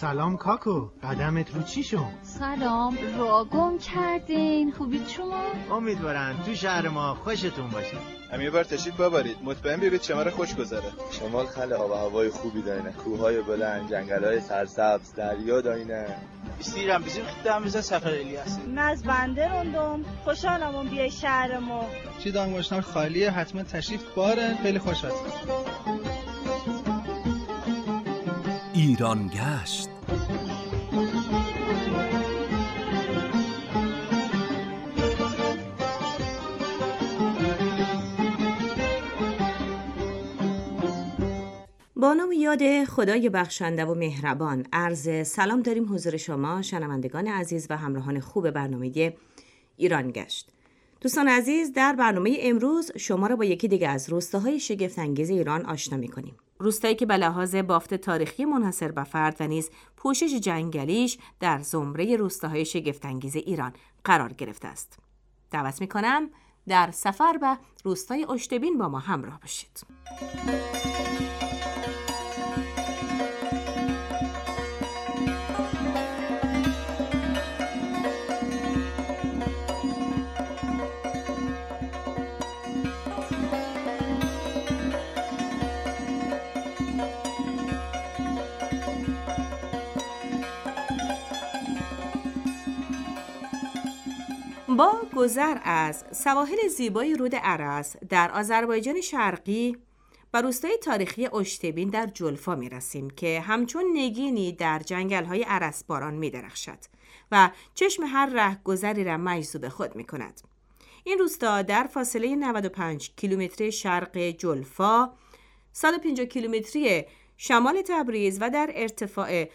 سلام کاکو، قدمت رو چی شد؟ سلام، راه گم کردین. خوبید شما؟ امیدوارم تو شهر ما خوشتون باشه. هم یه بار تشریف ببرید، مطمئن بیارید شمال خوش گذره. شمال خل آب و هوای خوبی داره، کوههای بلند، جنگل‌های سرسبز، دریا داینه. استیرم بزیم خدام بزن سفر الیاس. من بنده روندم، خوشحالم بیای شهر ما. چی دانگوشنار خالیه، حتما تشریف باره، خیلی خوش هست. ایران گشت. با نام یاد خدای بخشنده و مهربان عرض سلام داریم حضور شما شنوندگان عزیز و همراهان خوب برنامه ایران گشت. دوستان عزیز، در برنامه امروز شما را با یکی دیگه از روستاهای شگفت‌انگیز ایران آشنا می‌کنیم. روستایی که به لحاظ بافت تاریخی منحصر به فرد و نیز پوشش جنگلیش در زمره روستاهای شگفت‌انگیز ایران قرار گرفته است. دعوت می‌کنم در سفر به روستای اشتبین با ما همراه باشید. با گذر از سواحل زیبای رود ارس در آذربایجان شرقی به روستای تاریخی اشتبین در جلفا می رسیم که همچون نگینی در جنگل‌های ارسباران می درخشد و چشم هر رهگذری را مجذوب خود می کند. این روستا در فاصله 95 کیلومتری شرق جلفا، 150 کیلومتری شمال تبریز و در ارتفاع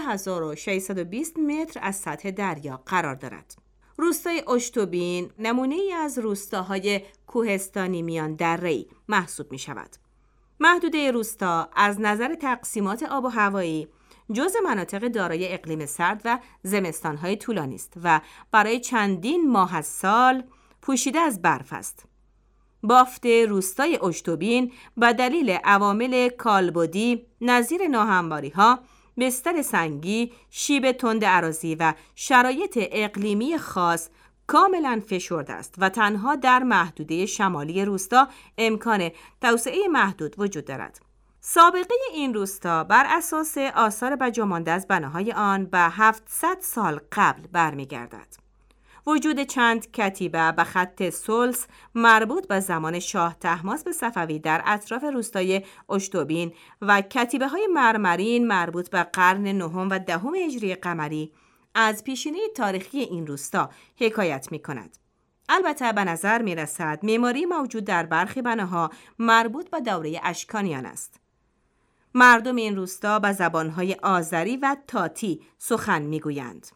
3620 متر از سطح دریا قرار دارد. روستای اشتبین نمونه‌ای از روستاهای کوهستانی میان دره‌ای محسوب می شود. محدوده روستا از نظر تقسیمات آب و هوایی جزء مناطق دارای اقلیم سرد و زمستان‌های طولانی است و برای چندین ماه از سال پوشیده از برف است. بافت روستای اشتبین به دلیل عوامل کالبدی نظیر ناهمواری‌ها، بستر سنگی، شیب تند اراضی و شرایط اقلیمی خاص کاملا فشرده است و تنها در محدوده شمالی روستا امکان توسعه محدود وجود دارد. سابقه این روستا بر اساس آثار بجامانده از بناهای آن به 700 سال قبل برمیگردد. وجود چند کتیبه به خط سلس مربوط به زمان شاه طهماسب صفوی در اطراف روستای اشتبین و کتیبه های مرمرین مربوط به قرن نهم و دهم هجری قمری از پیشینه تاریخی این روستا حکایت می کند. البته به نظر می رسد معماری موجود در برخی بناها مربوط به دوره اشکانیان است. مردم این روستا به زبانهای آذری و تاتی سخن می گویند.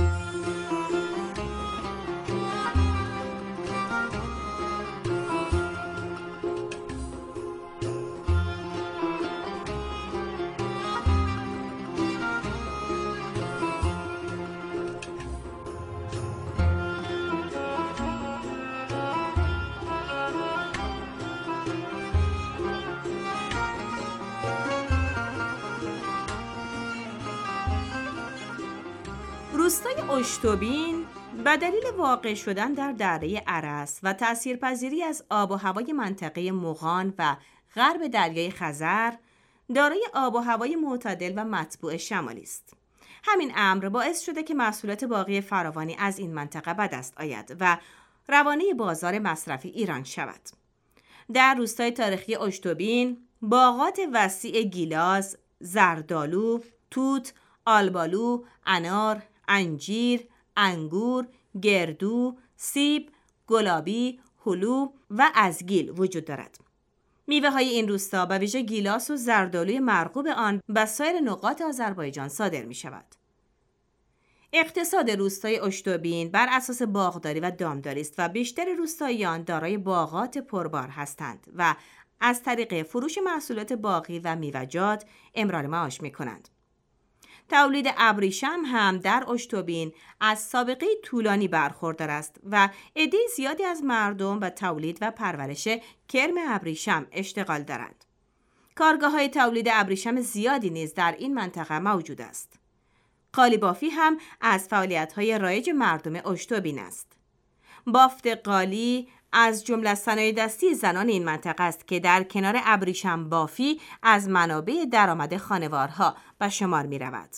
روستای اشتبین به دلیل واقع شدن در دره ارس و تأثیرپذیری از آب و هوای منطقه مغان و غرب دریای خزر دارای آب و هوای معتدل و مطبوع شمالی است. همین امر باعث شده که محصولات باغی فراوانی از این منطقه به دست آید و روانه بازار مصرفی ایران شود. در روستای تاریخی اشتبین باغات وسیع گیلاس، زردآلو، توت، آلبالو، انار، انجیر، انگور، گردو، سیب، گلابی، هلو و ازگیل وجود دارد. میوه های این روستا به ویژه گیلاس و زردآلوی مرغوب آن به سایر نقاط آذربایجان صادر می شود. اقتصاد روستای اشتبین بر اساس باغداری و دامداری است و بیشتر روستاییان دارای باغات پربار هستند و از طریق فروش محصولات باغی و میوه‌جات امرار معاش می کنند. تولید ابریشم هم در اشتبین از سابقه طولانی برخوردار است و عده زیادی از مردم به تولید و پرورش کرم ابریشم اشتغال دارند. کارگاه‌های تولید ابریشم زیادی نیز در این منطقه موجود است. قالیبافی هم از فعالیت‌های رایج مردم اشتوبین است. بافت قالی از جمله صنایع دستی زنان این منطقه است که در کنار ابریشم بافی از منابع درآمد خانوارها به شمار می‌رود.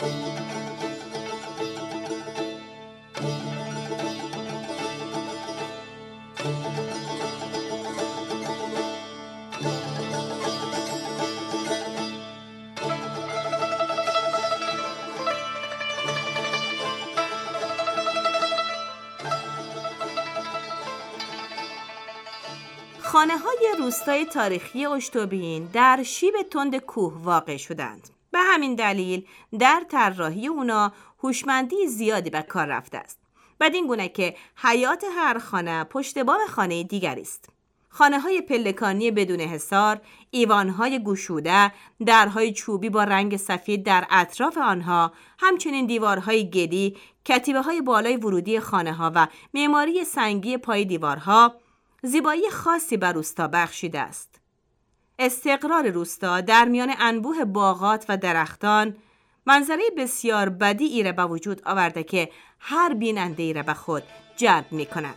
خانه‌های روستای تاریخی اشتوبین در شیب تند کوه واقع شدند. به همین دلیل در طراحی اونا هوشمندی زیادی به کار رفته است. بدین گونه که حیات هر خانه پشت بام خانه دیگری است. خانه‌های پلکانی بدون حصار، ایوان‌های گشوده، درهای چوبی با رنگ سفید در اطراف آنها، همچنین دیوارهای گلی، کتیبه‌های بالای ورودی خانه‌ها و معماری سنگی پای دیوارها زیبایی خاصی بر روستا بخشیده است. استقرار روستا در میان انبوه باغات و درختان منظره بسیار بدیعی را به وجود آورده که هر بیننده‌ای را به خود جلب می‌کند.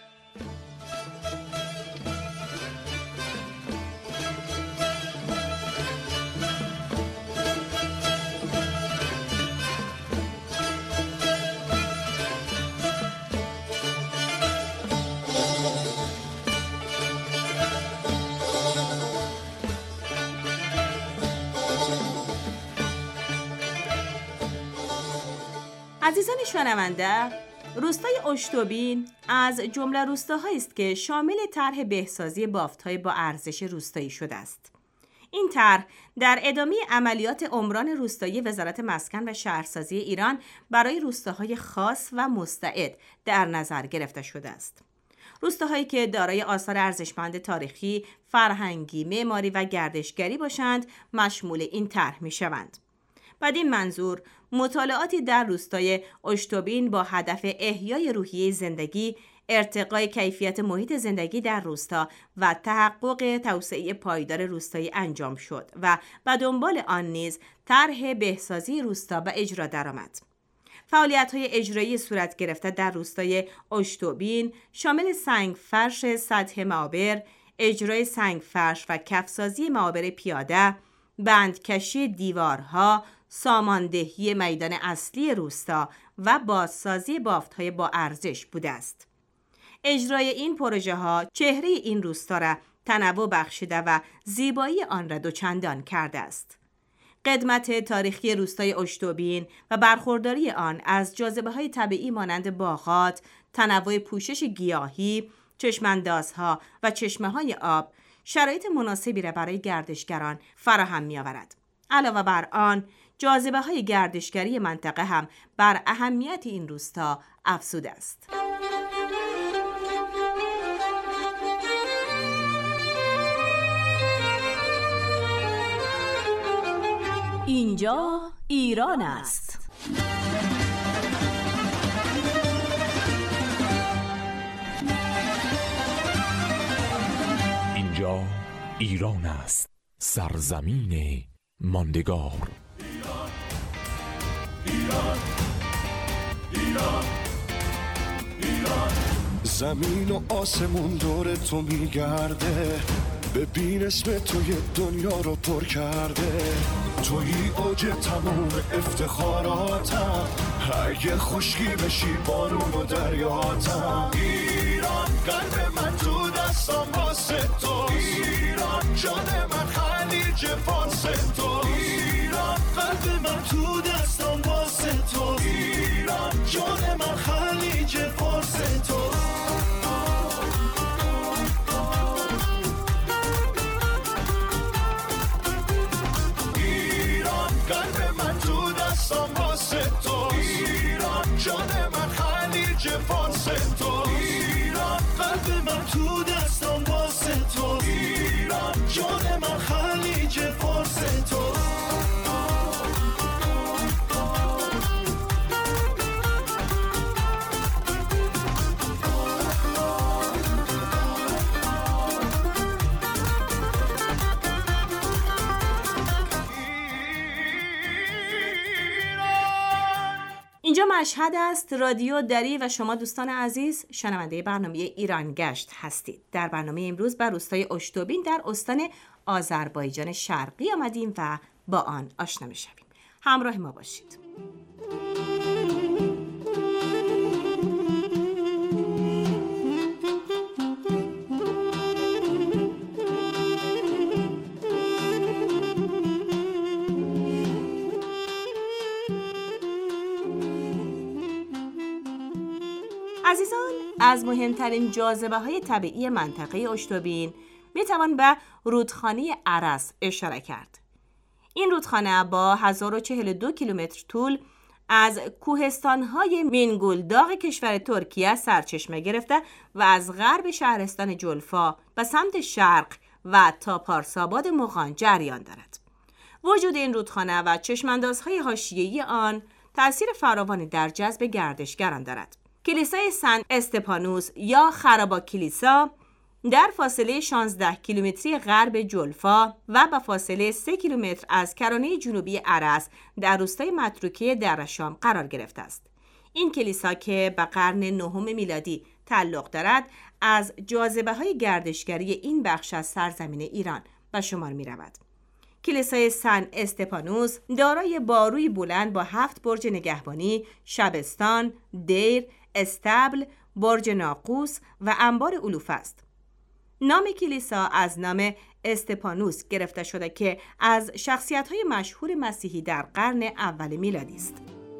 عزیزان شنونده، روستای اشتوبین از جمله روستاهایی است که شامل طرح بهسازی بافت‌های با ارزش روستایی شده است. این طرح در ادامه عملیات عمران روستایی وزارت مسکن و شهرسازی ایران برای روستاهای خاص و مستعد در نظر گرفته شده است. روستاهایی که دارای آثار ارزشمند تاریخی، فرهنگی، معماری و گردشگری باشند، مشمول این طرح می‌شوند. بدین منظور مطالعاتی در روستای اشتوبین با هدف احیای روحیه زندگی، ارتقای کیفیت محیط زندگی در روستا و تحقق توسعه پایدار روستایی انجام شد و به دنبال آن نیز طرح بهسازی روستا به اجرا درآمد. فعالیت‌های اجرایی صورت گرفته در روستای اشتوبین شامل سنگ فرش سطح معابر، اجرای سنگ فرش و کفسازی معابر پیاده، بندکشی دیوارها، ساماندهی میدان اصلی روستا و بازسازی بافت‌های با ارزش بوده است. اجرای این پروژه ها چهره این روستا را تنوع بخشیده و زیبایی آن را دوچندان کرده است. قدمت تاریخی روستای اشتوبین و برخورداری آن از جاذبه‌های طبیعی مانند باغات، تنوع پوشش گیاهی، چشماندازها و چشمه‌های آب شرایط مناسبی را برای گردشگران فراهم می‌آورد. علاوه بر آن، جاذبه‌های گردشگری منطقه هم بر اهمیت این روستا افزوده است. اینجا ایران است. اینجا ایران است، سرزمین ماندگار. ایران، ایران، ایران. زمین و آسمون دور تو میگرده، ببین اسم توی دنیا رو پر کرده. توی اوج تموم افتخاراتم، اگه خشکی بشی بارون و دریاتم. ایران قلب من تو دستم واسه توست، ایران جان من خلیج فارس توست، ایران قلب من تو دستم واسه توست، ایران جان من خلیج فارس توست. قلب من تو دستم واسه توست، ایران جان من خلیج فارس توست، ایران قلب من تو دستم واسه توست، ایران جان من خلیج فارس توست. مشهد است، رادیو دری و شما دوستان عزیز شنونده برنامه ایران گشت هستید. در برنامه امروز بر روستای اشتوبین در استان آذربایجان شرقی آمدیم و با آن آشنا می‌شویم. همراه ما باشید. عزیزان، از مهمترین جاذبه‌های طبیعی منطقه اشتوبین میتوان به رودخانه ارس اشاره کرد. این رودخانه با 1042 کیلومتر طول از کوهستان‌های مینگولداغ کشور ترکیه سرچشمه گرفته و از غرب شهرستان جلفا به سمت شرق و تا پارساباد مغان جریان دارد. وجود این رودخانه و چشماندازهای حاشیه‌ای آن تأثیر فراوانی در جذب گردشگران دارد. کلیسای سن استپانوس یا خرابا کلیسا در فاصله 16 کیلومتری غرب جلفا و به فاصله 3 کیلومتر از کرانه جنوبی ارس در روستای متروکه درشام قرار گرفته است. این کلیسا که به قرن 9 میلادی تعلق دارد از جاذبه‌های گردشگری این بخش از سرزمین ایران به شمار می‌رود. کلیسای سن استپانوس دارای باروی بلند با 7 برج نگهبانی، شبستان، دیر، استبل، برج ناقوس و انبار علوف است. نام کلیسا از نام استپانوس گرفته شده که از شخصیت‌های مشهور مسیحی در قرن اول میلادی است.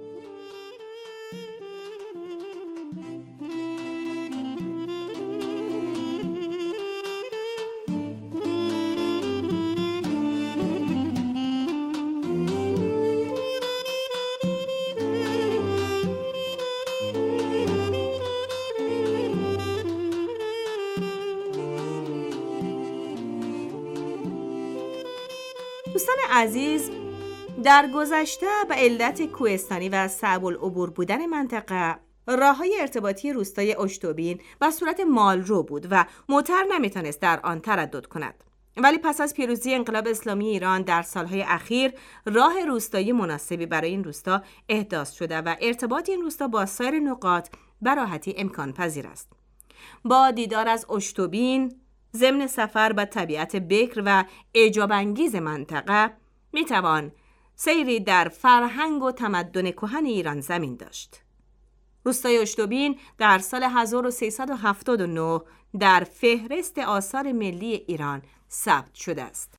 دوستان عزیز، در گذشته به علت کوهستانی و صعب العبور بودن منطقه، راه‌های ارتباطی روستای اشتوبین به صورت مالرو بود و موتر نمیتونست در آن تردد کند. ولی پس از پیروزی انقلاب اسلامی ایران در سالهای اخیر راه روستایی مناسبی برای این روستا احداث شده و ارتباط این روستا با سایر نقاط به راحتی امکان پذیر است. با دیدار از اشتوبین ضمن سفر به طبیعت بکر و اعجاب انگیز منطقه میتوان سیری در فرهنگ و تمدن کهن ایران زمین داشت. روستای اشتوبین در سال 1379 در فهرست آثار ملی ایران ثبت شده است.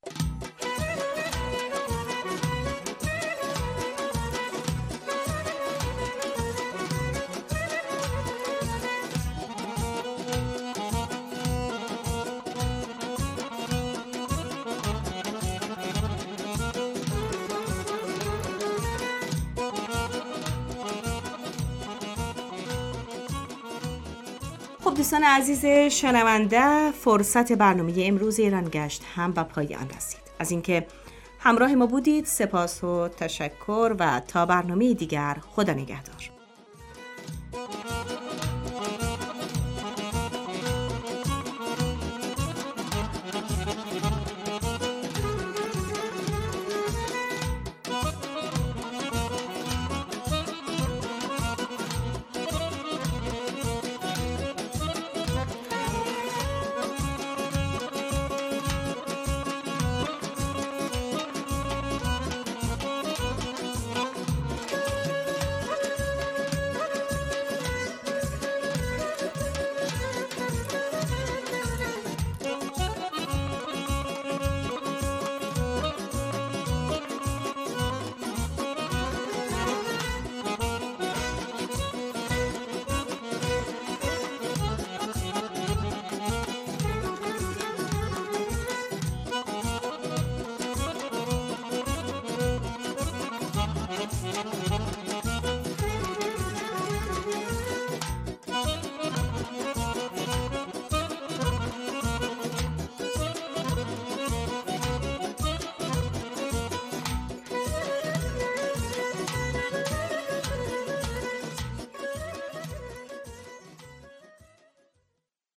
خب دوستان عزیز شنونده، فرصت برنامه امروز ایران گشت هم به پایان رسید. از اینکه همراه ما بودید سپاس و تشکر و تا برنامه دیگر خدا نگهدار.